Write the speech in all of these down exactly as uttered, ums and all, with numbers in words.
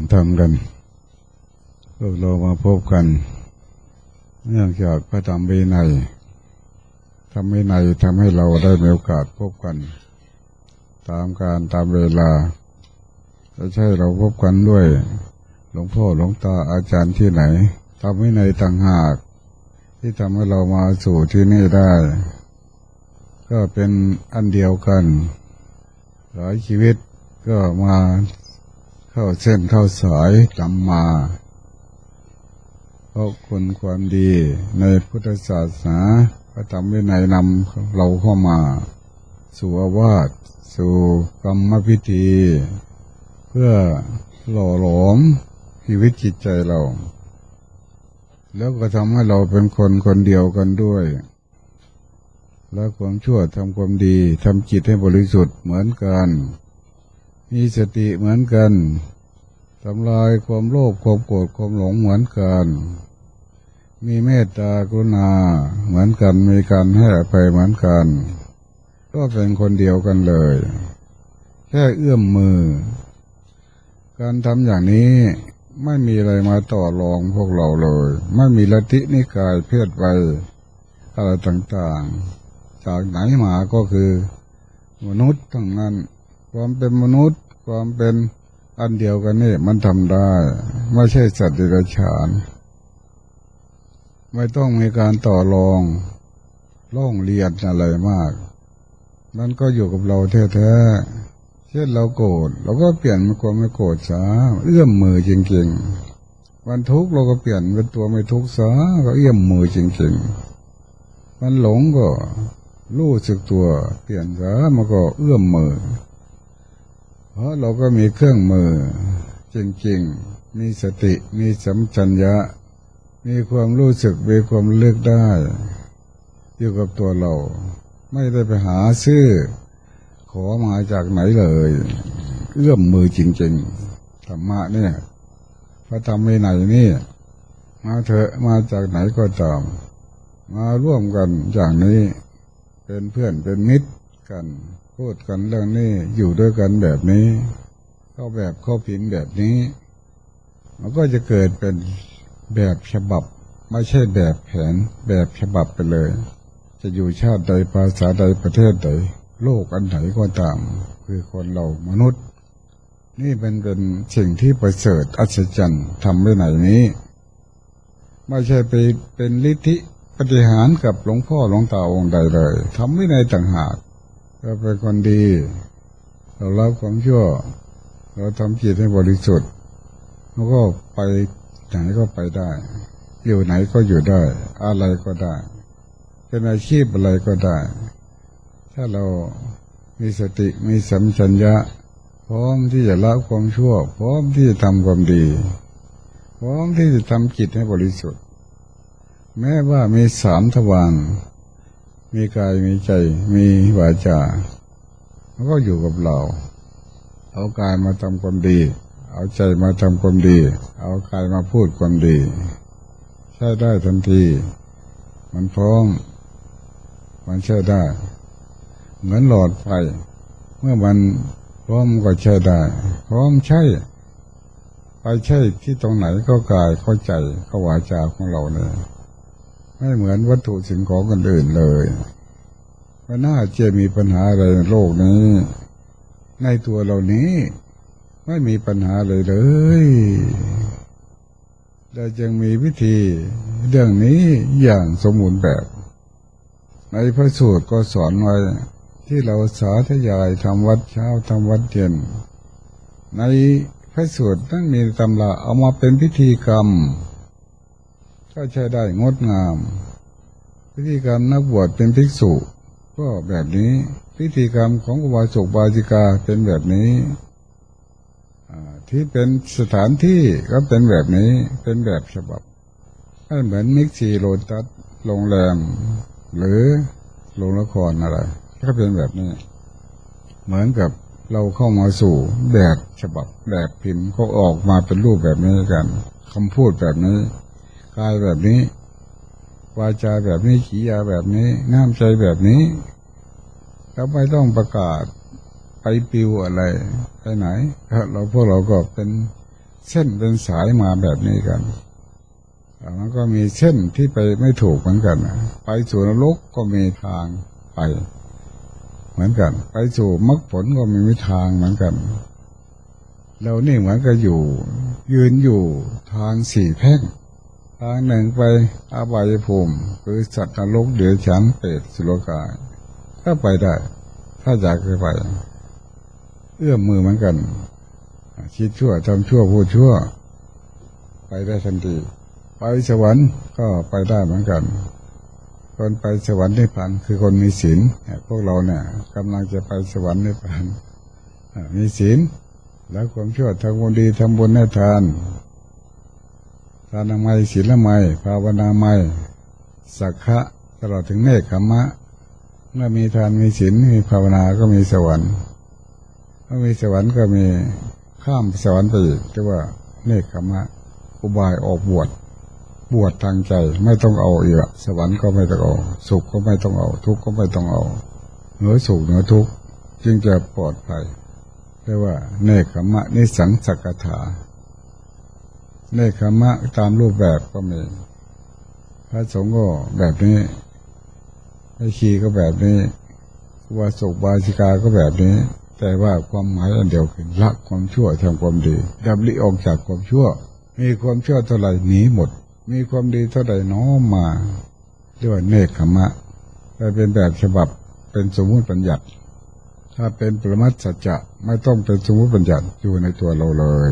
ธรรมกันพวกเรามาพบกันเนื่องจากพระธรรมวินัยธรรมวินัยทำให้เราได้มีโอกาสพบกันตามการตามเวลาไม่ใช่เราพบกันด้วยหลวงพ่อหลวงตาอาจารย์ที่ไหนธรรมวินัยต่างหากที่ทำให้เรามาสู่ที่นี่ได้ก็เป็นอันเดียวกันหลายชีวิตก็มาเข้าเส้นเข้าสายนำมาเพราะคุณความดีในพุทธศาสนาพระธรรมวินัยนำเราเข้ามาสู่อาวาสสู่กรรมพิธีเพื่อหล่อหลอมชีวิตจิตใจเราแล้วก็ทำให้เราเป็นคนคนเดียวกันด้วยแล้วความชั่วทำความดีทำจิตให้บริสุทธิ์เหมือนกันมีสติเหมือนกันทำลายความโลภความโกรธความหลงเหมือนกันมีเมตตากรุณาเหมือนกันมีการให้อภัยเหมือนกันก็เป็นคนเดียวกันเลยแค่เอื้อมมือการทำอย่างนี้ไม่มีอะไรมาต่อรองพวกเราเลยไม่มีลัทธินิกายเพศวัยอะไรต่างๆจากไหนมาก็คือมนุษย์ทั้งนั้นความเป็นมนุษย์ความเป็นอันเดียวกันนี่มันทำได้ไม่ใช่สัตว์เดรัจฉานไม่ต้องมีการต่อรองร้องเรียนอะไรมากมันก็อยู่กับเราแท้ๆเช่นเราโกรธเราก็เปลี่ยนเป็นความไม่โกรธซะเอื้อมมือจริงๆวันทุกข์เราก็เปลี่ยนเป็นตัวไม่ทุกข์ซะก็เอื้อมมือจริงๆมันหลงก็รู้สึกตัวเปลี่ยนซะมันก็เอื้อมมือเพราะเราก็มีเครื่องมือจริงๆมีสติมีสัมปชัญญะมีความรู้สึกมีความเลือกได้อยู่กับตัวเราไม่ได้ไปหาซื้อขอมาจากไหนเลยเอื้อมมือจริงๆธรรมะเนี่ยพระธรรมวินัยนี่มาเถอะมาจากไหนก็ตามมาร่วมกันอย่างนี้เป็นเพื่อนเป็นมิตรกันพูดกันเรื่องนี้อยู่ด้วยกันแบบนี้เข้าแบบเข้าผินแบบนี้มันก็จะเกิดเป็นแบบฉบับไม่ใช่แบบแผนแบบฉบับไปเลยจะอยู่ชาติใดภาษาใดประเทศใดโลกอันไหนก็ตามคือคนเรามนุษย์นี่เป็นเป็นสิ่งที่ประเสริฐอัศจรรย์ทำไว้ไหนนี้ไม่ใช่ไปเป็นฤทธิปฏิหารกับหลวงพ่อหลวงตาองค์ใดเลยทำไว้ในต่างหากเราเป็นคนดีเราละความชั่วเราทำจิตให้บริสุทธิ์แล้วก็ไปไหนก็ไปได้อยู่ไหนก็อยู่ได้อะไรก็ได้เป็นอาชีพอะไรก็ได้ถ้าเรามีสติมีสัมปชัญญะพร้อมที่จะละความชั่วพร้อมที่จะทำความดีพร้อมที่จะทำจิตให้บริสุทธิ์แม้ว่ามีสามทวารมีกายมีใจมีวาจาแล้วก็อยู่กับเราเอากายมาทำความดีเอาใจมาทำความดีเอากายมาพูดความดีใช้ได้ทันทีมันพร้อมมันใช้ได้เหมือนหลอดไฟเมื่อมันพร้อมก็ใช้ได้พร้อมใช้ไปใช้ที่ตรงไหนก็กายเข้าใจก็วาจาของเราเนี่ยไม่เหมือนวัตถุสิ่งของกันอื่นเลยว่าน่าจะมีปัญหาอะไรในโลกนี้ในตัวเรานี้ไม่มีปัญหาเลยเลยเราจึงมีวิธีเรื่องนี้อย่างสมบูรณ์แบบในพระสูตรก็สอนไว้ที่เราสาธยายทำวัดเช้าทำวัดเย็นในพระสูตรนั้นมีตำราเอามาเป็นพิธีกรรมก็ใช้ได้งดงามพิธีกรรมนักบวชเป็นภิกษุก็แบบนี้พิธีกรรมของอุบาสกอุบาสิกาเป็นแบบนี้ที่เป็นสถานที่ก็เป็นแบบนี้เป็นแบบฉบับไม่เหมือนมิกซีโลตัสโรงแรมหรือโรงละครอะไรก็เป็นแบบนี้เหมือนกับเราเข้ามาสู่แบบฉบับแบบพิมพ์เขาออกมาเป็นรูปแบบนี้กันคำพูดแบบนี้กายแบบนี้วาจาแบบนี้ขียาแบบนี้น้ำใจแบบนี้แล้วไม่ต้องประกาศไปปิวอะไรไปไหนเราพวกเราก็เป็นเส้นเป็นสายมาแบบนี้กันมันก็มีเส้นที่ไปไม่ถูกเหมือนกันไปสู่นรกก็มีทางไปเหมือนกันไปสู่มรรคผลก็มีทางเหมือนกันเรานี่เหมือนกับอยู่ยืนอยู่ทางสี่แพร่งทางหนึ่งไปอบายภูมิคือสัตว์นรกเดรัจฉานเปรตสุรกายก็ไปได้ถ้าอยากไปเอื้อมมือเหมือนกันคิดชั่วทำชั่วพูดชั่วไปได้ทันทีไปสวรรค์ก็ไปได้เหมือนกันคนไปสวรรค์นิพพานคือคนมีศีลพวกเราเนี่ยกำลังจะไปสวรรค์นิพพานมีศีลแล้วความชั่วทำบุญดีทำบุญให้ทานทานละไมศีลละไมภาวนาไมสักขะตลอดถึงเนคขมะเมื่อมีทานมีศีลมีภาวนาก็มีสวรรค์เมื่อมีสวรรค์ก็มีข้ามสวรรค์ไปอีกเรียกว่าเนคขมะอุบายออกบวชบวชทางใจไม่ต้องเอาอีกสวรรค์ก็ไม่ต้องเอาสุขก็ไม่ต้องเอาทุกข์ก็ไม่ต้องเอาเหนือสุขเหนือทุกข์จึงจะปลอดภัยเรียกว่าเนคขมะนิสังสักถาเนคขมะตามรูปแบบก็มีพระสงฆ์ก็แบบนี้ไอ้ชีก็แบบนี้วาสุบาสิกาก็แบบนี้แต่ว่าความหมายอันเดียวกันละความชั่วทำความดีดับลิออกจากความชั่วมีความชั่วเท่าไหร่หนีหมดมีความดีเท่าใดน้อมมาเรียกว่าเนคขมะไปเป็นแบบฉบับเป็นสมมุติบัญญัติถ้าเป็นปรมัตถสัจจะไม่ต้องเป็นสมมุติบัญญัติอยู่ในตัวเราเลย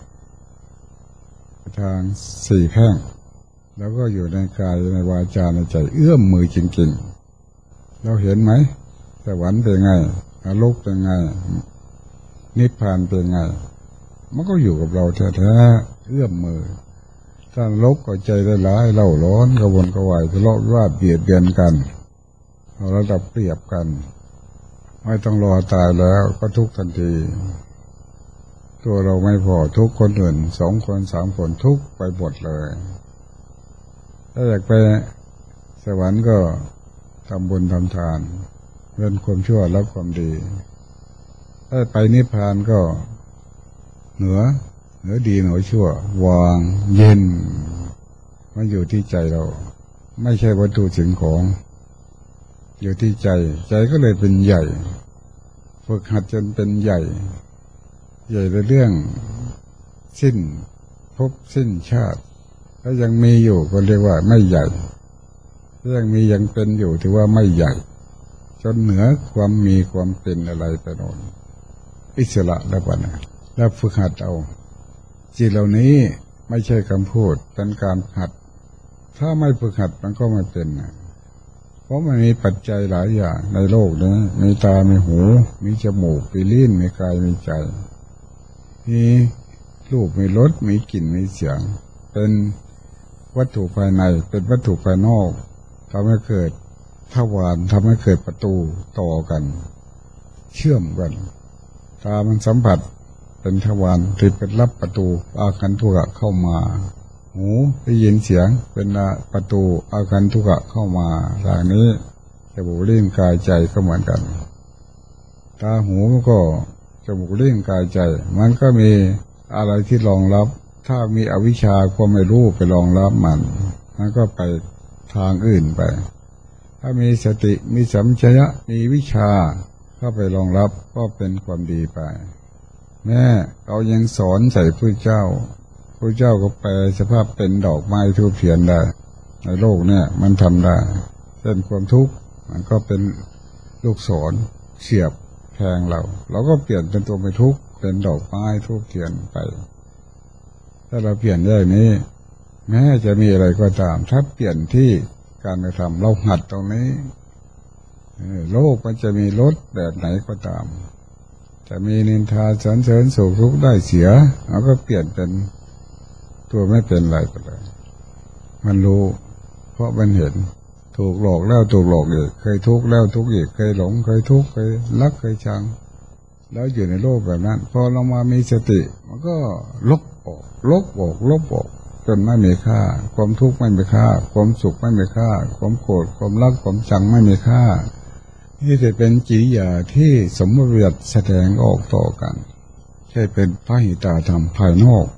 ทางสี่แพร่งแล้วก็อยู่ในกายในวาจาในใจเอื้อมมือจริงๆเราเห็นไหมสวรรค์เป็นไงนรกเป็นไงนิพพานเป็นไงมันก็อยู่กับเราแท้ๆเอื้อมมือถ้าลบก็ใจได้ร้ายเล่าร้อนกระวนกระวายทะเลาะวิวาทเบียดเบียนกันเราระดับเปรียบกันไม่ต้องรอตายแล้วก็ทุกทันทีตัวเราไม่พอทุกคนอื่นสองคนสามคนทุกไปหมดเลยถ้าอยากไปสวรรค์ก็ทำบุญทำทานเว้นความชั่วแล้วความดีถ้าไปนิพพานก็เหนือเหนือดีเหนือชั่ววางเย็นมันอยู่ที่ใจเราไม่ใช่วัตถุสิ่งของอยู่ที่ใจใจก็เลยเป็นใหญ่ฝึกหัดจนเป็นใหญ่ใหญ่ในเรื่องสิ้นภพสิ้นชาติถ้ายังมีอยู่ก็เรียกว่าไม่ใหญ่ถ้ายังมียังเป็นอยู่ถือว่าไม่ใหญ่จนเหนือความมีความเป็นอะไรไปโน่นอิสระแล้วปะนะแล้วฝึกหัดเอาจิตเหล่านี้ไม่ใช่คำพูดเป็นการหัดถ้าไม่ฝึกหัดมันก็ไม่เป็นนะเพราะมันมีปัจจัยหลายอย่างในโลกนี้มีตามีหูมีจมูกมีลิ้นมีกายมีใจมีรูปมีรสมีกลิ่นมีเสียงเป็นวัตถุภายในเป็นวัตถุภายนอกทำให้เกิดทวารทำให้เกิดประตูต่อกันเชื่อมกันตามันสัมผัสเป็นทวารที่เป็นรับประตูอาคันทุกะเข้ามาหูได้ยินเสียงเป็นประตูอาคันทุกะเข้ามาทางนี้จมูกลิ้นกายใจก็เหมือนกันตาหูก็จมูกลิ้นกายใจมันก็มีอะไรที่รองรับถ้ามีอวิชชาความไม่รู้ไปรองรับมันมันก็ไปทางอื่นไปถ้ามีสติมีสัมปชัญญะมีวิชาเข้าไปรองรับก็เป็นความดีไปแม่เรายังสอนใส่พระเจ้าพระเจ้าก็แปลสภาพเป็นดอกไม้ทูบเทียนได้ในโลกเนี่ยมันทำได้เช่นความทุกข์มันก็เป็นลูกศรเสียบแทงเราเราก็เปลี่ยนเป็นตัวไม่ทุกข์เป็นดอกไม้ทูบเทียนไปถ้าเราเปลี่ยนได้นี้แม้จะมีอะไรก็ตามถ้าเปลี่ยนที่การกระทำเราหัดตรงนี้โลกมันจะมีรสแบบไหนก็ตามจะมีนินทาสรรเสริญสุขทุกข์ได้เสียเราก็เปลี่ยนเป็นตัวไม่เป็นไรไปเลยมันรู้เพราะมันเห็นถูกหลอกแล้วถูกหลอกอีกเคยทุกข์แล้วทุกข์อีกเคยหลงเคยทุกข์เคยรักเคยชังแล้วอยู่ในโลกแบบนั้นพอเรามามีสติมันก็ลบออกลบออกลบออกจนไม่มีค่าความทุกข์ไม่มีค่าความสุขไม่มีค่าความโกรธความรักความชังไม่มีค่านี่จะเป็นกิริยาที่สมมติแสดงออกต่อกันใช่เป็นพระหิตาธรรมภายนอก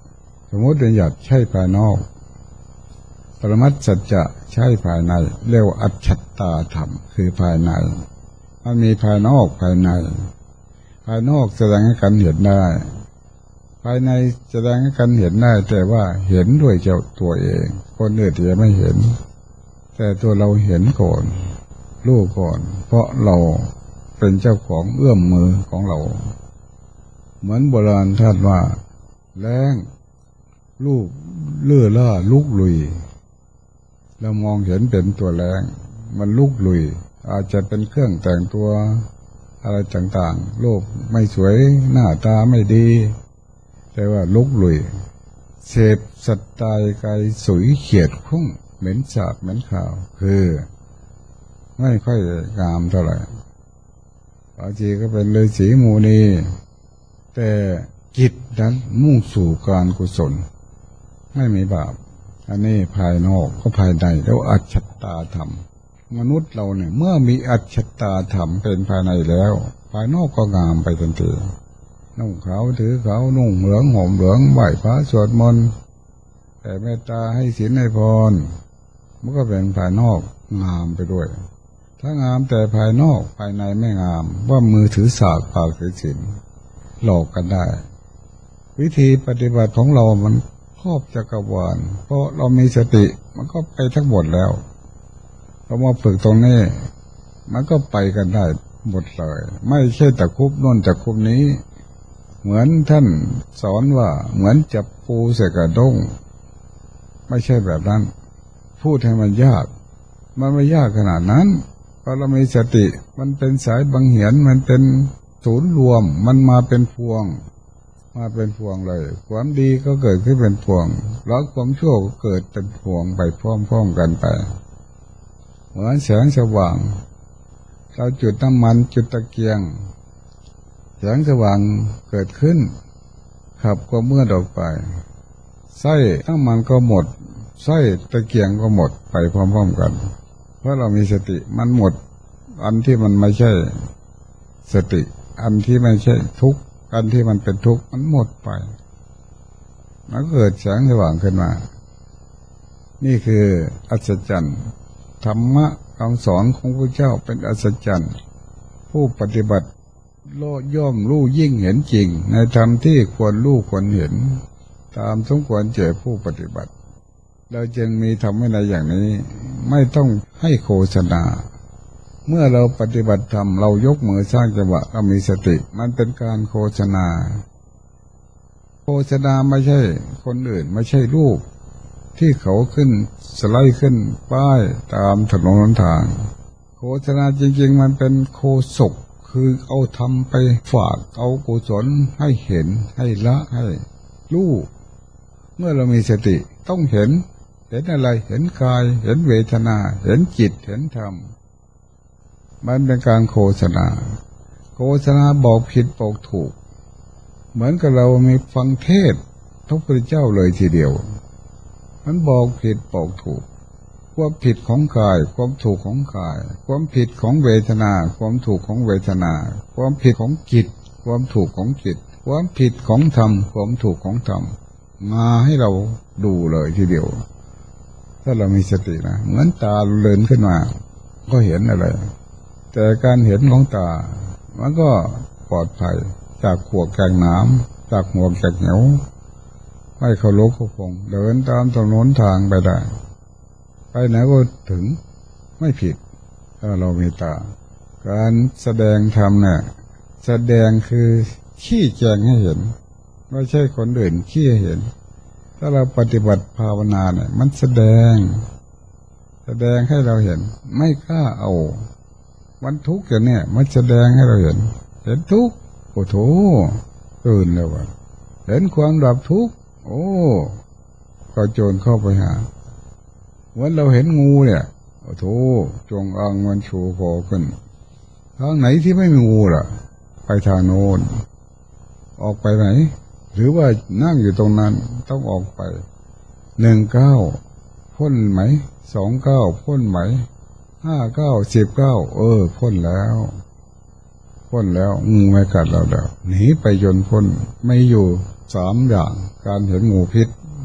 สมมติบัญญัติใช่ภายนอกปรมัตถสัจจะใช่ภายในเรียกว่าอัจฉตาธรรมคือภายในมันมีภายนอกภายในภายนอกแสดงให้กันเห็นได้ภายในแสดงให้กันเห็นได้แต่ว่าเห็นด้วยเจ้าตัวเองคนอื่นจะไม่เห็นแต่ตัวเราเห็นก่อนรู้ก่อนเพราะเราเป็นเจ้าของเอื้อมมือของเราเหมือนโบราณท่านว่าแรงลูกเลื่อล่าลุกลุยเรามองเห็นเป็นตัวแรงมันลุกลุยอาจจะเป็นเครื่องแต่งตัวอะไรต่างๆโลกไม่สวยหน้าตาไม่ดีแต่ว่าลุกลุยเสพสัตตายกายสุยเขียดคุ้งเหม็นสาบเหม็นข่าวคือไม่ค่อยงามเท่าไหร่บางทีก็เป็นฤาษีมูนีแต่จิตนั้นมุ่งสู่การกุศลไม่มีบาปอันนี้ภายนอกก็ภายในแล้วอัจฉตาธรรมมนุษย์เราเนี่ยเมื่อมีอัจฉตาธรรมเป็นภายในแล้วภายนอกก็งามไปทันทีนุ่งขาวถือขาวนุ่งเหลืองห่มเหลืองไหว้พระสวดมนต์แต่เมตตาให้ศีลให้พรมันก็เป็นภายนอกงามไปด้วยถ้างามแต่ภายนอกภายในไม่งามว่ามือถือสากปากถือศีลหลอกกันได้วิธีปฏิบัติของเรามันครอบจักรวาลเพราะเรามีสติมันก็ไปทั้งหมดแล้วเรามาฝึกตรงนี้มันก็ไปกันได้หมดเลยไม่ใช่ตะคุบโน่นตะคุบนี้เหมือนท่านสอนว่าเหมือนจับปูใส่กระด้งไม่ใช่แบบนั้นพูดให้มันยากมันไม่ยากขนาดนั้นเพราะเรามีสติมันเป็นสายบังเหียนมันเป็นศูนย์รวมมันมาเป็นพวงมาเป็นพวงเลยความดีก็เกิดขึ้นเป็นพวงแล้วความชั่วก็เกิดเป็นพวงไปพร้อมๆกันไปเหมือนแสงสว่างเราจุดน้ำมันจุดตะเกียงแสงสว่างเกิดขึ้นขับก็เมื่อดออกไปไส้น้ำมันก็หมดไส้ตะเกียงก็หมดไปพร้อมๆกันเพราะเรามีสติมันหมดอันที่มันไม่ใช่สติอันที่ไม่ใช่ทุกข์อันที่มันเป็นทุกข์มันหมดไปมันเกิดแสงสว่างขึ้นมานี่คืออัศจรรย์ธรรมะคำสอนของพระเจ้าเป็นอัศจรรย์ผู้ปฏิบัติโลดย่อมรู้ยิ่งเห็นจริงในธรรมที่ควรรู้ควรเห็นตามสมควรแก่ผู้ปฏิบัติเราจึงมีธรรมวินัยอย่างนี้ไม่ต้องให้โฆษณาเมื่อเราปฏิบัติธรรมเรายกมือสร้างจังหวะเรามีสติมันเป็นการโฆษณาโฆษณาไม่ใช่คนอื่นไม่ใช่รูปที่เขาขึ้นสไลด์ขึ้นป้ายตามถนนหนทางโฆษณาจริงๆมันเป็นโฆษกคือเอาทำไปฝากเอากุศลให้เห็นให้ละให้รู้เมื่อเรามีสติต้องเห็นเห็นอะไรเห็นกายเห็นเวทนาเห็นจิตเห็นธรรมมันเป็นการโฆษณาโฆษณาบอกผิดบอกถูกเหมือนกับเรามีฟังเทศพระพุทธเจ้าเลยทีเดียวมันบอกผิดบอกถูกความผิดของกายความถูกของกายความผิดของเวทนาความถูกของเวทนาความผิดของจิตความถูกของจิตความผิดของธรรมความถูกของธรรมมาให้เราดูเลยทีเดียวถ้าเรามีสตินะเหมือนตาเลื่อนขึ้นมาก็เห็นอะไรแต่การเห็นของตามันก็ปลอดภัยจากขวกแกงน้ำจากหัวแกงเหนียวไม่เขาลุกเขาพงเดินตามถนนทางไปได้ไปไหนก็ถึงไม่ผิดถ้าเรามีตาการแสดงธรรมเนี่ยแสดงคือชี้แจงให้เห็นไม่ใช่คนอื่นชี้ให้เห็นถ้าเราปฏิบัติภาวนาเนี่ยมันแสดงแสดงให้เราเห็นไม่กล้าเอาวันทุกข์อย่างเนี้ยมันแสดงให้เราเห็นเห็นทุกข์โอ้โถตื่นแล้ววะเห็นความดับทุกข์โอ้ก็โจรเข้าไปหาวันเราเห็นงูเนี่ยโอ้โถจงอางมันชูคอขึ้นทางไหนที่ไม่มีงูล่ะไปทางโน้นออกไปไหนหรือว่านั่งอยู่ตรงนั้นต้องออกไปหนึ่งเก้าพ้นไหมสองเก้าพ้นไหมห้าเก้าสิบเก้าเออพ้นแล้วพ้นแล้วงูไม่กัดเราแล้วหนีไปจนพ้นไม่อยู่สามอย่างการเห็นงูพิษ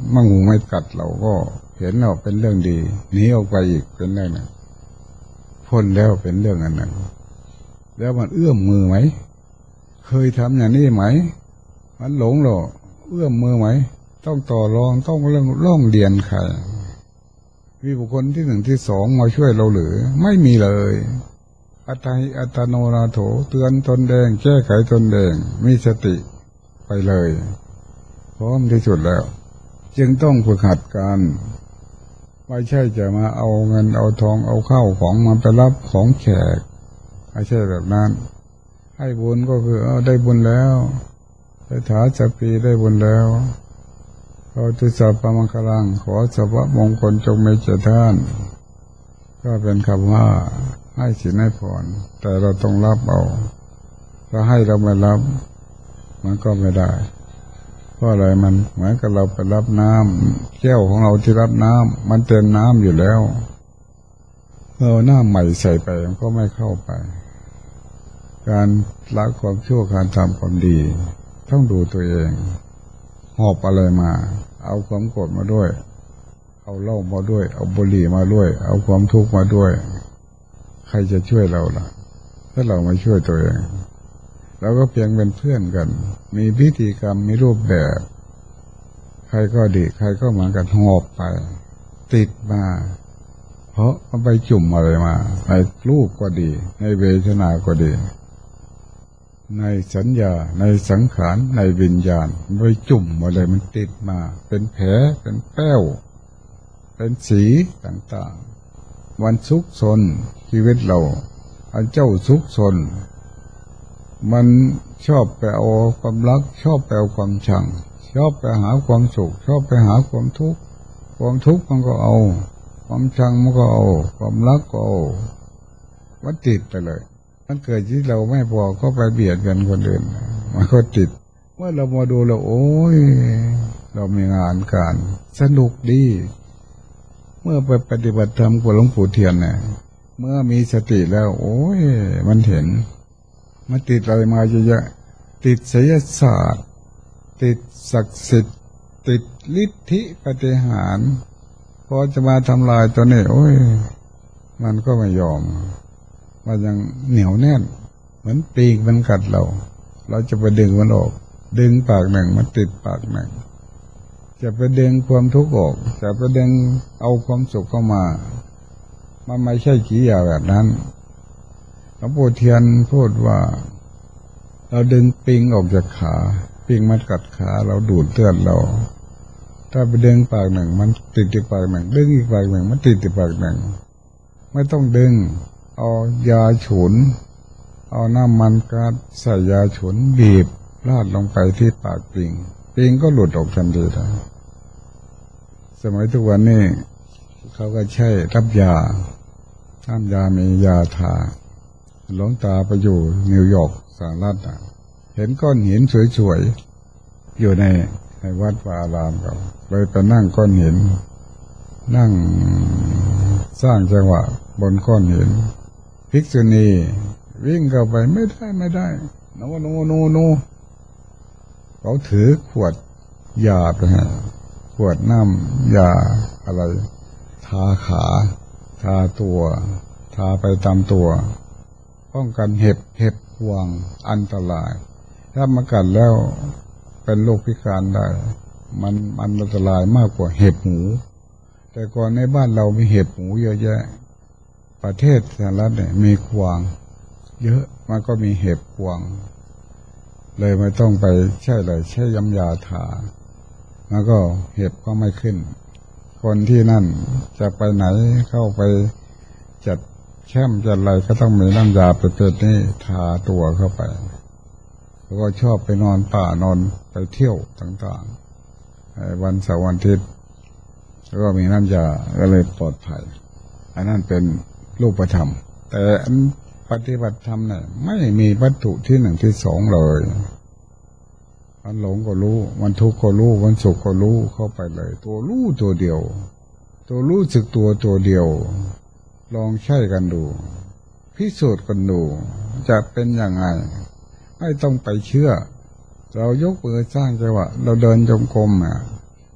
มั่งงูไม่กัดเราก็เห็นเราเป็นเรื่องดีหนีออกไปอีกเป็นเรื่องนั้นพ้นแล้วเป็นเรื่องอันนั้นแล้วมันเอื้อมมือไหมเคยทำอย่างนี้ไหมมันหลงหรอเอื้อมมือไหมต้องต่อรองต้องเรื่องร่องเรียนใครมีบุคคลที่หนึ่งที่สองมาช่วยเราหรือไม่มีเลยอัตตาหิอัตโนนาโถเตือนตนเองแก้ไขตนเองมีสติไปเลยพร้อมที่สุดแล้วจึงต้องฝึกหัดกันไม่ใช่จะมาเอาเงินเอาทองเอาข้าวของมาไปรับของแขกไม่ใช่แบบนั้นให้บุญก็คือเอาได้บุญแล้วได้ถาจะปีได้บุญแล้วเราตุสัพพมังคลังขอสัพพมงคลจงมีแก่ท่านก็เป็นคำว่าให้สินให้พรแต่เราต้องรับเอาถ้าให้เราไม่รับมันก็ไม่ได้เพราะอะไรมันเหมือนกับเราไปรับน้ำแก้วของเราที่รับน้ำมันเต็มน้ำอยู่แล้วเราหน้าใหม่ใส่ไปมันก็ไม่เข้าไปการละความชั่วการทำความดีต้องดูตัวเองหอบอะไรมาเอาความโกรธมาด้วยเอาเหล้ามาด้วยเอาบุหรี่มาด้วยเอาความทุกข์มาด้วยใครจะช่วยเราล่ะถ้าเราไม่ช่วยตัวเองเราก็เพียงเป็นเพื่อนกันมีพิธีกรรมมีรูปแบบใครก็ดีใครก็เหมือนกันหอบไปติดมาเพราะมันไปจุ่มอะไรมาในรูปก็ดีในเวทนาก็ดีในสัญญาในสังขารในวิญญาณมันไปจุ่มอะไรมันติดมาเป็นแผลเป็นแป้วเป็นสีต่างๆวันซุกซนชีวิตเราอันเจ้าซุกซนมันชอบไปเอาความรักชอบไปเอาความชังชอบไปหาความสุขชอบไปหาความทุกข์ความทุกข์มันก็เอาความชังมันก็เอาความรักก็เอามันติดไปเลยมันเกิดที่เราไม่พอก็ไปเบียดกันคนอื่นมันก็ติดเมื่อเรามาดูเราโอ้ยเรามีงานการสนุกดีเมื่อไปปฏิบัติธรรมกับหลวงปู่เทียนเนี่ยเมื่อมีสติแล้วโอ้ยมันเห็นมันติดอะไรมาเยอะๆติดไสยศาสตร์ติดศักดิ์สิทธิ์ติดฤทธิปาฏิหาริย์พอจะมาทำลายตัวนี้โอ้ยมันก็ไม่ยอมมันยังเหนียวแน่นเหมือนปีกมันกัดเราเราจะไปดึงมันออกดึงปากหนึ่งมันติดปากหนึ่งจะไปดึงความทุกข์ออกจะไปดึงเอาความสุขเข้ามามันไม่ใช่กิริยาแบบนั้นหลวงปู่เทียนพูดว่าเราดึงปิงออกจากขาปิงมันกัดขาเราดูดเลือดเราถ้าไปดึงปากหนึ่งมันติดที่ปากหนึ่งดึงอีกปากหนึ่งมันติดที่ปากหนึ่งไม่ต้องดึงเอายาฉุนเอาน้ำมันก๊าซใส่ยาฉุนบีบราดลงไปที่ปากปิงปิงก็หลุดออกทันทีนะสมัยทุกวันนี้เขาก็ใช้รับยาน้ำยามียาทาหลวงตาไปอยู่นิวยอร์กสหรัฐเห็นก้อนหินสวยๆอยู่ในในวัดวาอารามเขาเลยไปนั่งก้อนหินนั่งสร้างจังหวะบนก้อนหินภิกษุณีวิ่งเข้าไปไม่ได้ไม่ได้โนโนโนโนเขาถือขวดยาไปฮะขวดน้ำยาอะไรทาขาทาตัวทาไปตามตัวป้องกันเห็บเห็บพวงอันตรายถ้ามากัดแล้วเป็นโรคพิการได้มันมันอันตรายมากกว่าเห็บหมูแต่ก่อนในบ้านเรามีเห็บหมูเยอะแยะประเทศสหรัฐเนี่ยมีกวางเยอะมันก็มีเห็บพวงเลยไม่ต้องไปใช่เลยใช้ยำยาทาแล้วก็เห็บก็ไม่ขึ้นคนที่นั่นจะไปไหนเข้าไปจัดแคมป์จัดอะไรก็ต้องมีน้ำยาประเภทนี้ทาตัวเข้าไปแล้วก็ชอบไปนอนป่านอนไปเที่ยวต่างๆวันเสาร์วันอาทิตย์แล้วก็มีน้ำยาก็เลยปลอดภัยอันนั้นเป็นรูปธรรมแต่อันปฏิบัติธรรมเนี่ยไม่มีวัตถุที่หนึ่งที่สองเลยมันหลงก็รู้มันทุกข์ก็รู้มันสุขก็รู้เข้าไปเลยตัวรู้ตัวเดียวตัวรู้สึกตัวตัวเดียวลองใช้กันดูพิสูจน์กันดูจะเป็นยังไงไม่ต้องไปเชื่อเรายกมือสร้างจังหวะเราเดินจงกรมอ่ะ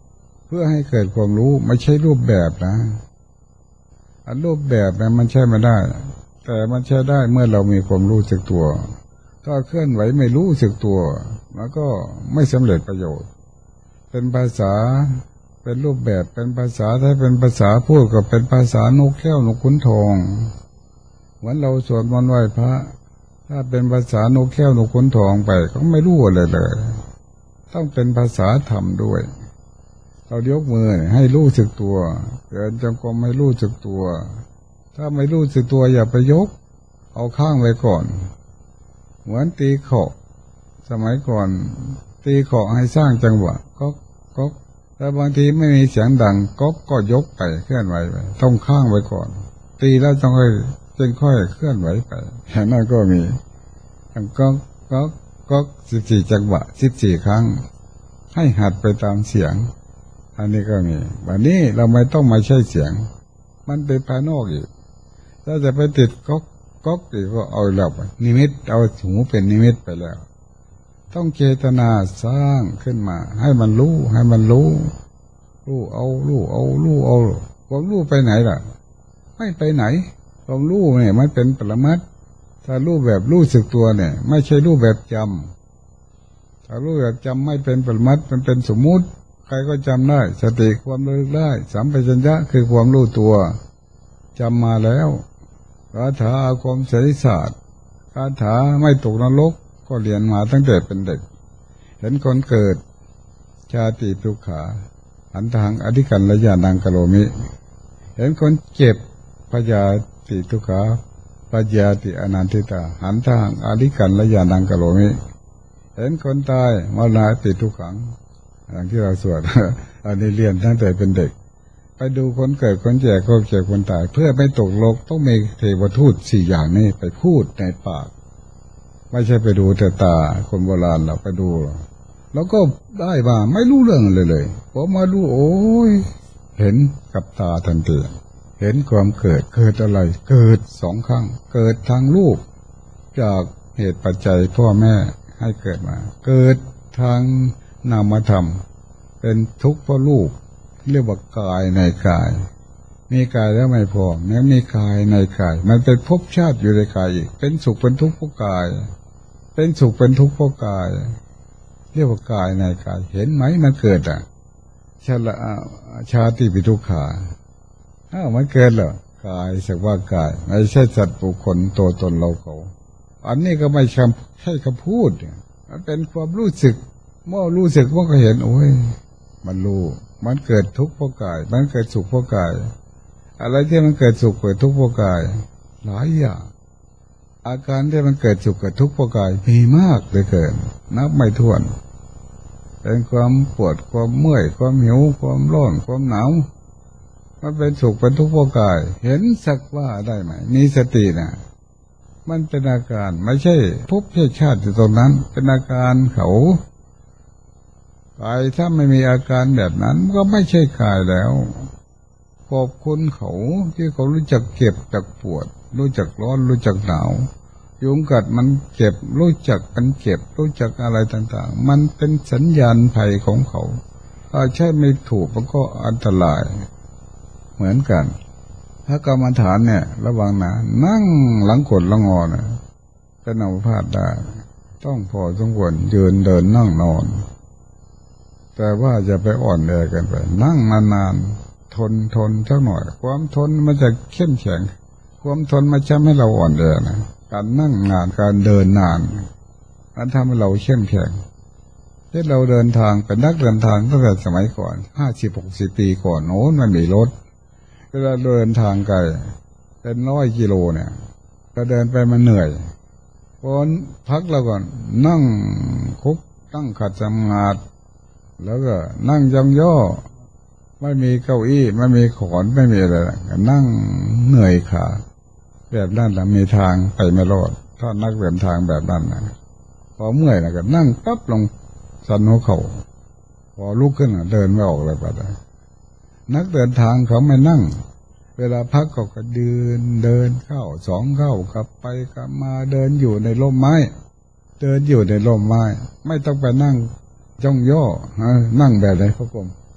เพื่อให้เกิดความรู้ไม่ใช่รูปแบบนะอันรูปแบบนะมันใช่ไม่ได้แต่มันใช้ได้เมื่อเรามีความรู้สึกตัวถ้าเคลื่อนไหวไม่รู้สึกตัวมันก็ไม่สำเร็จประโยชน์เป็นภาษาเป็นรูปแบบเป็นภาษาถ้าเป็นภาษาพูดก็เป็นภาษานกแก้วนกขุนทองเหมือนเราสวดมนต์ไหว้พระถ้าเป็นภาษานกแก้วนกขุนทองไปก็ไม่รู้อะไรเลยต้องเป็นภาษาธรรมด้วยเรายกมือให้รู้สึกตัวเดินจงกรมให้รู้สึกตัวถ้าไม่รู้สึกตัวอย่าไปยกเอาข้างไว้ก่อนเหมือนตีเข่าสมัยก่อนตีเข่าให้สร้างจังหวะก็ก็แต่บางทีไม่มีเสียงดังก็ก็ยกไปเคลื่อนไหวไปต้องข้างไว้ก่อนตีแล้วต้องค่อยจึงค่อยเคลื่อนไหวไปแค่นั้นก็มีก็ก็ก็สิบสี่จังหวะสิบสี่ครั้งให้หัดไปตามเสียงอันนี้ก็มีวันนี้เราไม่ต้องมาใช้เสียงมันเป็นภายนอกอีกถ้าจะไปติดก๊อกก๊อกอีกก็เอาแล้วนิมิตเอาหูเป็นนิมิตไปแล้วต้องเจตนาสร้างขึ้นมาให้มันรู้ให้มันรู้รู้เอารู้เอารู้เอาความรู้ไปไหนล่ะไม่ไปไหนความรู้เนี่ยมันเป็นปรมัตถ์ถ้ารู้แบบรู้สึกตัวเนี่ยไม่ใช่รู้แบบจำถ้ารู้แบบจำไม่เป็นปรมัตถ์มันเป็นสมมุติใครก็จำได้สติความระลึกได้สัมปชัญญะคือความรู้ตัวจำมาแล้วคาถาอาคมเสรีศาสตร์คาถาไม่ตกนรกก็เรียนมาตั้งแต่เป็นเด็กเห็นคนเกิดชาติทุกขาหันทางอธิกันระยะนังกะโลมิเห็นคนเจ็บพยาติทุกขาพยาติอนันติตาหันทางอธิกันระยะนังกะโลมิเห็นคนตายมรณะติทุกขังอย่างที่เราสวด อันนี้เรียนตั้งแต่เป็นเด็กไปดูคนเกิดคนแก่คนเจ็บคนตายเพื่อไม่ตกโลกต้องมีเทวทูตสี่อย่างนี้ไปพูดในปากไม่ใช่ไปดูแต่ตาคนโบราณเราไปดูแล้วก็ได้มาไม่รู้เรื่องเลยเลยพอมาดูโอ้ยเห็นกับตาทันทีเห็นความเกิดเกิดอะไรเกิดสองครั้งเกิดทางรูปจากเหตุปัจจัยพ่อแม่ให้เกิดมาเกิดทางนามธรรมเป็นทุกข์เพราะรูปเรียกว่ากายในกายมีกายแล้วไม่พอแม้มีกายในกายมันเป็นภพชาติอยู่ในกายอีกเป็นสุขเป็นทุกข์เพราะกายเป็นสุขเป็นทุกข์เพราะกายเรียกว่ากายในกายเห็นไหมมันเกิดอ่ะชาละชาติปิทุกขาอ้าวมันเกิดเหรอกายสักว่ากายไม่ใช่สัตว์บุคคลตัวตนเราเขาอันนี้ก็ไม่ใช่ใช่คำพูดมันเป็นความรู้สึกเมื่อรู้สึกว่าก็เห็นโอ้ยมันรู้มันเกิดทุกข์เพราะกายมันเกิดสุขเพราะกายอะไรที่มันเกิดสุขเกิดทุกข์เพราะกายหลายอย่างอาการที่มันเกิดสุขเกิดทุกข์เพราะกายมีมากเหลือเกินนับไม่ถ้วนเป็นความปวดความเมื่อยความหิวความร้อนความหนาวมันเป็นสุขเป็นทุกข์เพราะกายเห็นสักว่าได้ไหมมีสตินะมันเป็นอาการไม่ใช่ภพใช่ชาติอยู่ตรงนั้นเป็นอาการเขากายถ้าไม่มีอาการแบบนั้นก็ไม่ใช่กายแล้วขอบคุณเขาที่เขารู้จักเก็บจักปวดรู้จักร้อนรู้จักหนาวยุงกัดมันเจ็บรู้จักมันเจ็บรู้จักอะไรต่างๆมันเป็นสัญญาณภัยของเขาถ้าใช่ไม่ถูกมันก็อันตรายเหมือนกันถ้ากรรมฐานเนี่ยระวังนะนั่งหลังกดละงอนะเป็นอัมพาตได้ต้องพอสมควรยืนเดินนั่งนอนแต่ว่าจะไปอ่อนแอกันไปนั่งนานๆทนทนสักหน่อยความทนมันจะเข้มแข็งความทนมันจะไม่เราอ่อนแอนะการนั่งนานการเดินนานมันทำให้เราเข้มแข็งที่เราเดินทางเป็นนักเดินทางตั้งแต่สมัยก่อนห้าสิบหกสิบปีก่อนโน้นมันมีรถเวลาเดินทางไกลเป็นร้อยกิโลเนี่ยก็เดินไปมันเหนื่อยพอพักแล้วก่อนนั่งคุกตั้งขัดสมาธิแล้วก็นั่งย่องย่อไม่มีเก้าอี้ไม่มีขอนไม่มีอะไรก็นั่งเหนื่อยขาแบบนั้นแหละมีทางไปไม่รอดถ้านักเดินทางแบบนั้นนะพอเมื่อยแล้วก็นั่งปั๊บลงสันหัวเข่าพอลุกขึ้นเดินไม่ออกเลยปัดนักเดินทางเขาไม่นั่งเวลาพักก็เดินเดินเข้าสองเข้ากลับไปกลับมาเดินอยู่ในร่มไม้เดินอยู่ในร่มไม้ไม่ต้องไปนั่งจ้องย่อนั่งแบบไหนพระกรม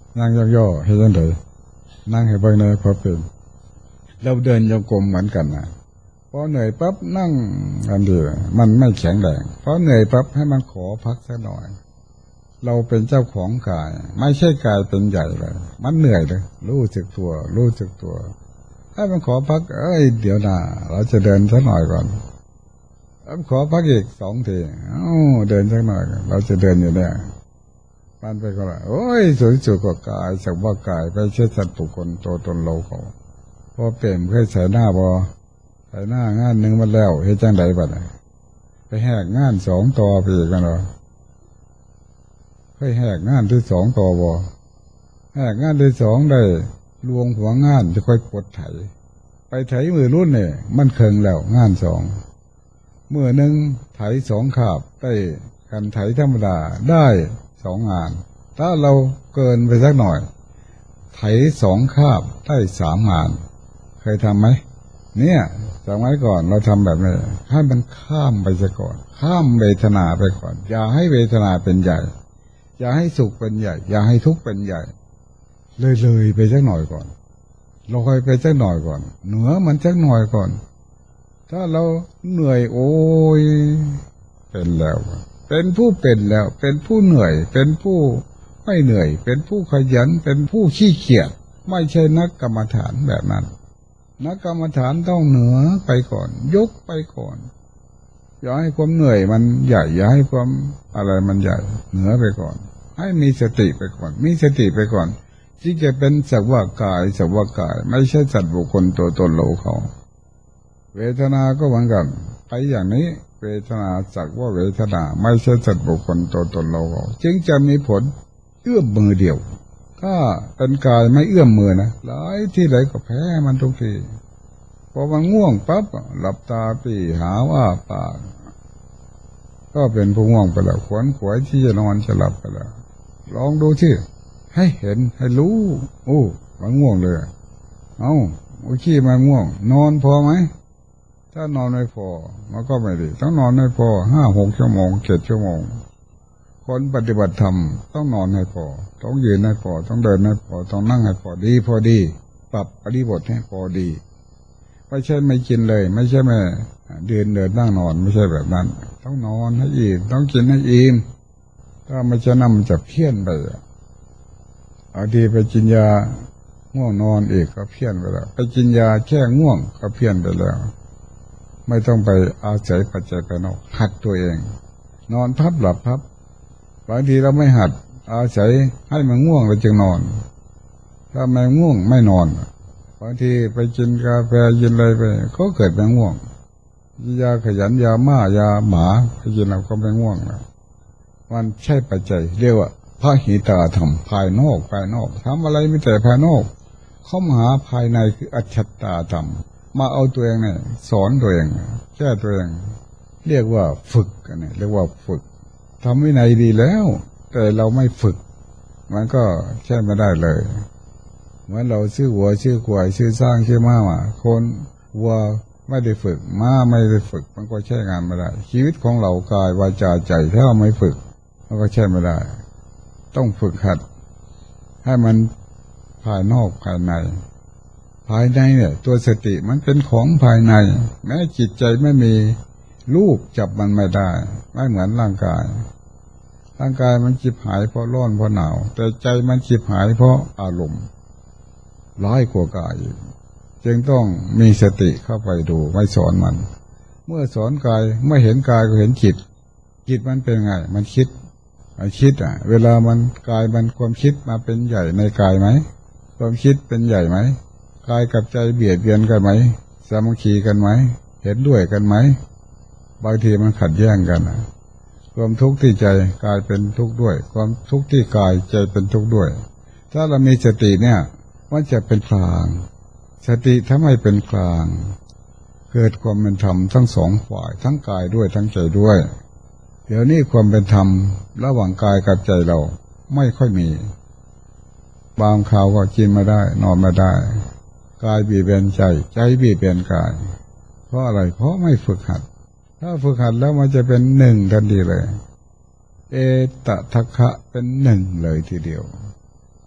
นั่งย่อๆให้ยังไงนั่งให้เบิ่งเลยพอเป็นเราเดินโยกมเหมือนกันนะพอเหนื่อยปั๊บนั่งอันเดียวมันไม่แข็งแรงพอเหนื่อยปั๊บให้มันขอพักสักหน่อยเราเป็นเจ้าของกายไม่ใช่กายเป็นใหญ่เลยมันเหนื่อยเลยรู้สึกตัวรู้สึกตัวให้มันขอพักเอ้ยเดี๋ยวนะเราจะเดินสักหน่อยก่อนขอพักอีกสองทีเอ้าเดินสักหน่อยเราจะเดินอยู่เนี่ยมันไปก็ละโอ้ยสุดสุดก็กายสักว่ากายไปเชื่อสัตว์บุคคลตัวตนเราเขาพอเปลี่ยนเคยใส่หน้าบอใส่หน้างานหนึ่งมันแล้วเฮ็ดจังไดบัดไปแหกงานสองต่อไปอีกกันเหรอเคยแหกงานที่สองต่อบอแหกงานที่สองได้ลวงหัวงานจะค่อยกดไถไปไถมือรุ่นเนี่ยมันเคิงแล้วงานสองเมื่อหนึ่งไถสองขาบได้กันไถธรรมดาได้สองงานถ้าเราเกินไปสักหน่อยไถสองคาบได้สามงานเคยทำไหมเนี่ยสมัยก่อนเราทำแบบนี้ให้มันข้ามไปซะก่อนข้ามเวทนาไปก่อนอย่าให้เวทนาเป็นใหญ่อย่าให้สุขเป็นใหญ่อย่าให้ทุกข์เป็นใหญ่เลยเลยไปสักหน่อยก่อนลอยไปสักหน่อยก่อนเหนือมันสักหน่อยก่อนถ้าเราเหนื่อยโอ้ยเป็นแล้วเป็นผู้เป็นแล้วเป็นผู้เหนื่อยเป็นผู้ไม่เหนื่อยเป็นผู้ขยันเป็นผู้ขี้เกียจไม่ใช่นักกรรมฐานแบบนั้นนักกรรมฐานต้องเหนือไปก่อนยกไปก่อนอย่าให้ความเหนื่อยมันใหญ่อย่าให้ความอะไรมันใหญ่เหนือไปก่อนให้มีสติไปก่อนมีสติไปก่อนที่จะเป็นสักว่ากายสักว่ากายไม่ใช่สัตว์บุคคลตัวตนเราเขาเวทนาก็เหมือนกันไปอย่างนี้เวทนาสักว่าเวทนาไม่ใช่สัตว์บุคคลตัวตนเราเขาจึงจะมีผลเอื้อมมือเดียวถ้าเป็นกายไม่เอื้อมมือนะหลายที่ไหนก็แพ้มันทุกทีพอมันง่วงปั๊บหลับตาปีหาว่าปากก็เป็นผู้ง่วงไปแล้วขวนขวายที่จะนอนจะหลับไปแล้วลองดูที่ให้เห็นให้รู้โอ้มันง่วงเลยเอ้าโอ้ขี้มันง่วงนอนพอไหมถ้านอนไม่พอมันก็ไม่ดีต้องนอนให้พอห้าหกชั่วโมงเจ็ดชั่วโมงคนปฏิบัติธรรมต้องนอนให้พอต้องยืนให้พอต้องเดินให้พอต้องนั่งให้พอดีพอดีปรับอริบทให้พอดีไม่ใช่ไม่กินเลยไม่ใช่ไม่เดินเดินนั่งนอนไม่ใช่แบบนั้นต้องนอนให้อิ่มต้องกินให้อิ่มถ้าไม่จะนำจะเพี้ยนไปเอาทีไปกินยาง่วงนอนอีกก็เพี้ยนไปแล้วไปกินยาแค่ง่วงก็เพี้ยนไปแล้วไม่ต้องไปอาศัยปัจจัยภายนอกหัดตัวเองนอนพับหลับพับบางทีเราไม่หัดอาศัยให้มันง่วงเราจึงนอนถ้าไม่ง่วงไม่นอนบางทีไปกินกาแฟกินอะไรไปก็เกิดมันง่วงยาขยันยาม่ายาหมาไปกินแล้วก็ไม่ง่วงแล้วมันใช่ปัจจัยเรียกว่าพระหิตาธรรมภายนอกภายนอกทำอะไรไม่แต่ภายนอกเข้ามาหาภายในคืออัจฉตาธรรมมาเอาตัวเองเนี่ยสอนตัวเองแก้ตัวเองเรียกว่าฝึกกันเนี่ยเรียกว่าฝึกทำวินัยดีแล้วแต่เราไม่ฝึกมันก็แช่ไม่ได้เลยเหมือนเราชื่อวัวชื่อควายชื่อสร้างชื่อม้าอ่ะคนวัวไม่ได้ฝึกม้าไม่ได้ฝึกมันก็ใช้งานไม่ได้ชีวิตของเรากายวาจาใจถ้าเราไม่ฝึกมันก็ใช้ไม่ได้ต้องฝึกหัดให้มันภายนอกภายในภายในเนี่ยตัวสติมันเป็นของภายในแม้จิตใจไม่มีรูปจับมันไม่ได้ไม่เหมือนร่างกายร่างกายมันจิบหายเพราะร้อนเพราะหนาวแต่ใจมันจิบหายเพราะอารมณ์ร้ายกว่ากายจึงต้องมีสติเข้าไปดูไม่สอนมันเมื่อสอนกายเมื่อเห็นกายก็เห็นจิตจิตมันเป็นไงมันคิดมันคิดอ่ะเวลามันกายมันความคิดมาเป็นใหญ่ในกายไหมความคิดเป็นใหญ่ไหมกายกับใจเบียดเบียนกันไหมสามัคคีกันไหมเห็นด้วยกันไหมบางทีมันขัดแย้งกันนะความทุกข์ที่ใจกายเป็นทุกข์ด้วยความทุกข์ที่กายใจเป็นทุกข์ด้วยถ้าเรามีสติเนี่ยมันจะเป็นกลางสติทำให้เป็นกลางเกิดความเป็นธรรมทั้งสองฝ่ายทั้งกายด้วยทั้งใจด้วยเดี๋ยวนี้ความเป็นธรรมระหว่างกายกับใจเราไม่ค่อยมีบางคราวก็กินไม่ได้นอนไม่ได้กายบีบเบียนใจใจบีบเบียนกายเพราะอะไรเพราะไม่ฝึกหัดถ้าฝึกหัดแล้วมันจะเป็นหนึ่งทันทีเลยเอตทัคคะเป็นหนึ่งเลยทีเดียว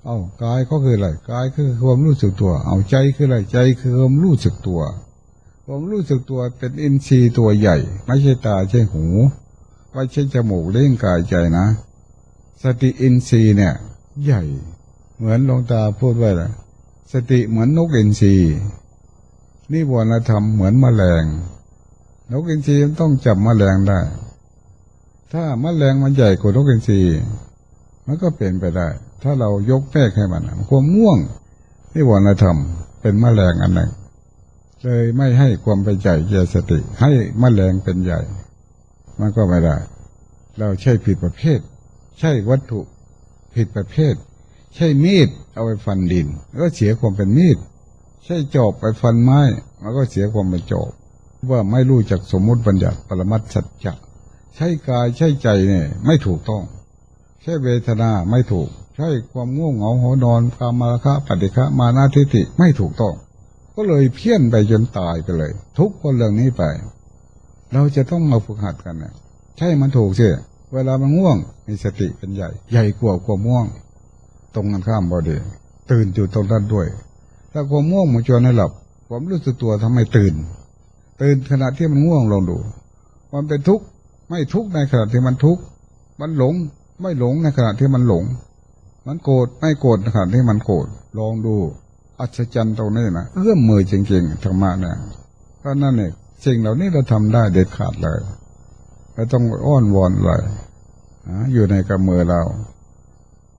เอากายก็คืออะไรกายคือความรู้สึกตัวเอาใจคืออะไรใจคือความรู้สึกตัวความรู้สึกตัวเป็นอินทรีย์ตัวใหญ่ไม่ใช่ตาใช่หูไม่ใช่จมูกเล่นกายใจนะสติอินทรีย์เนี่ยใหญ่เหมือนหลวงตาพูดไว้แหละสติเหมือนนกอินทรีนิวรณธรรมเหมือนแมลงนกอินทรีต้องจับแมลงได้ถ้าแมลงมันใหญ่กว่านกอินทรีมันก็เป็นไปได้ถ้าเรายกแม่ให้มันความง่วงนิวรณธรรมเป็นแมลงอันหนึ่งเลยไม่ให้ความเป็นใหญ่แก่สติให้แมลงเป็นใหญ่มันก็ไม่ได้เราใช่ผิดประเภทใช่วัตถุผิดประเภทใช่มีดเอาไปฟันดินก็เสียความเป็นมีดใช่จอบไปฟันไม้มันก็เสียความเป็นจอบว่าไม่รู้จักสมมุติบัญญัติปรมัตถสัจจะใช่กายใช่ใจเนี่ยไม่ถูกต้องใช่เวทนาไม่ถูกใช่ความง่วงเหงาหอนอนกามราคะปฏิฆะมานะทิฏฐิไม่ถูกต้องก็เลยเพี้ยนไปจนตายไปเลยทุกคนเรื่องนี้ไปเราจะต้องมาฝึกหัดกันเนี่ยใช่มันถูกใช่เวลามันง่วงมีสติเป็นใหญ่ใหญ่กว่าความง่วงตรงกันข้ามพอดีตื่นอยู่ตรงนั้นด้วยถ้าความง่วงมันชวนให้หลับความรู้สึกตัวทำให้ตื่นตื่นขณะที่มันง่วงลองดูมันเป็นทุกข์ไม่ทุกข์ในขณะที่มันทุกข์มันหลงไม่หลงในขณะที่มันหลงมันโกรธไม่โกรธในขณะที่มันโกรธลองดูอัศจรรย์ตรงนี้นะเอื้อมมือจริงๆธรรมะเนี่ยเพราะนั่นเองสิ่งเหล่านี้เราทำได้เด็ดขาดเลยไม่ต้องอ้อนวอนอะไรอยู่ในกำมือเรา